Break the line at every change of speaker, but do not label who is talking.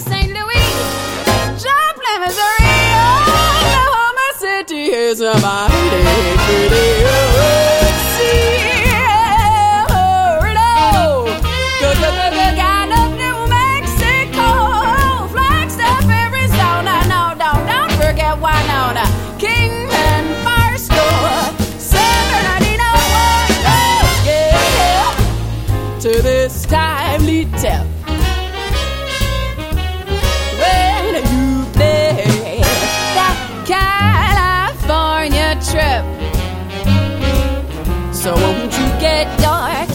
St. Louis, Joplin, Missouri, Oklahoma City is a mighty pretty Guyana, New Mexico, Flagstaff, Arizona, no, don't forget Winona, Kingman, Barstow, San Bernardino, yeah, to this timely tip. When you play that California trip, so won't you get your